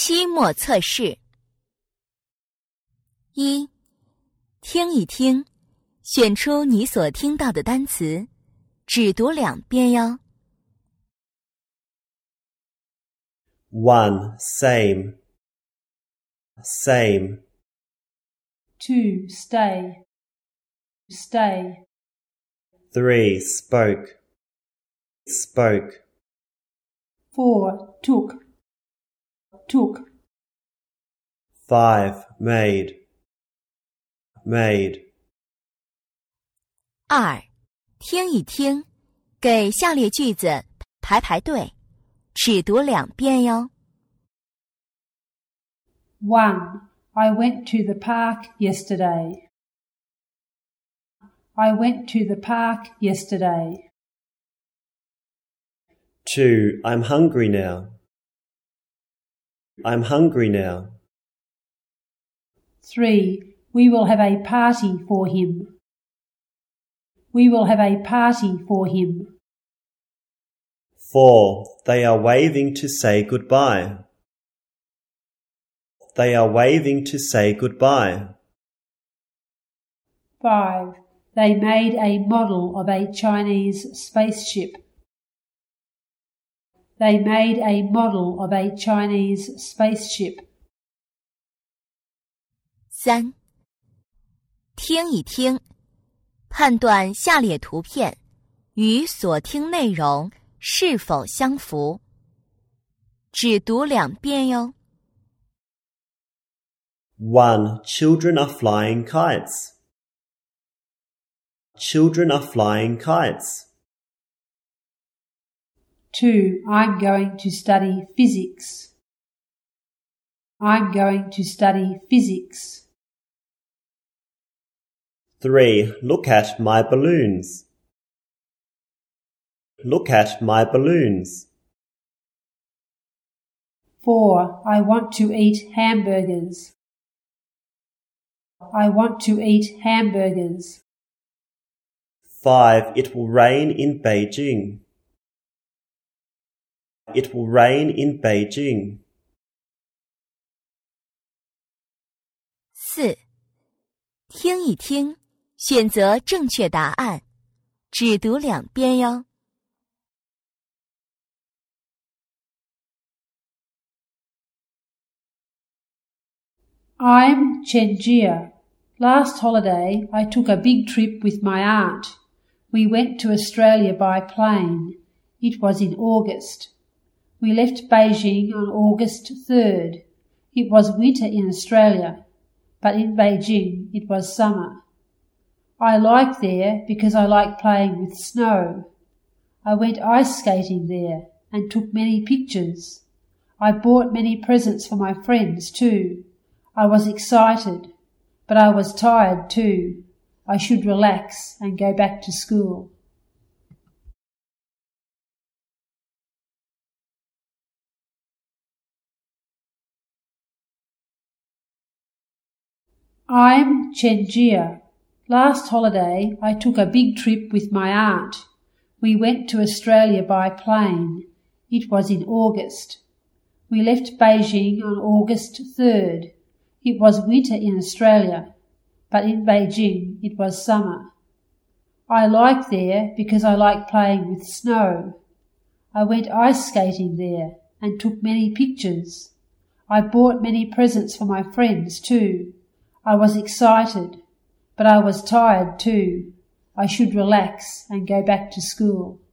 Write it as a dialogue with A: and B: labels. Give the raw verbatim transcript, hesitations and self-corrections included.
A: 期末测试。一、听一听，选出你所听到的单词，只读两遍哟。
B: One, same, same.
C: Two, stay, stay.
B: Three, spoke, spoke.
C: Four, took, took.
B: Five, made, made.
A: 二、听一听，给下列句子排排队，只读两遍哟。
C: One, I went to the park yesterday. I went to the park yesterday.
B: Two, I'm hungry now. I'm hungry now.
C: Three, we will have a party for him. We will have a party for him.
B: Four, they are waving to say goodbye. They are waving to say goodbye.
C: Five, they made a model of a Chinese spaceship. They made a model of a Chinese spaceship.
A: 三、听一听，判断下列图片与所听内容是否相符，只读两遍哟。
B: One, children are flying kites. Children are flying kites.
C: Two, I'm going to study physics. I'm going to study physics.
B: Three, look at my balloons. Look at my balloons.
C: Four, I want to eat hamburgers. I want to eat hamburgers.
B: Five, it will rain in Beijing. It will rain in Beijing.
A: 四、听一听，选择正确答案，只读两遍哟。
C: I'm Chenjia. Last holiday, I took a big trip with my aunt. We went to Australia by plane. It was in August. We left Beijing on August third. It was winter in Australia, but in Beijing it was summer. I like there because I like playing with snow. I went ice skating there and took many pictures. I bought many presents for my friends too. I was excited, but I was tired too. I should relax and go back to school. I'm Chenjia. Last holiday, I took a big trip with my aunt. We went to Australia by plane. It was in August. We left Beijing on August third. It was winter in Australia, but in Beijing it was summer. I like there because I like playing with snow. I went ice skating there and took many pictures. I bought many presents for my friends too. I was excited, but I was tired too. I should relax and go back to school.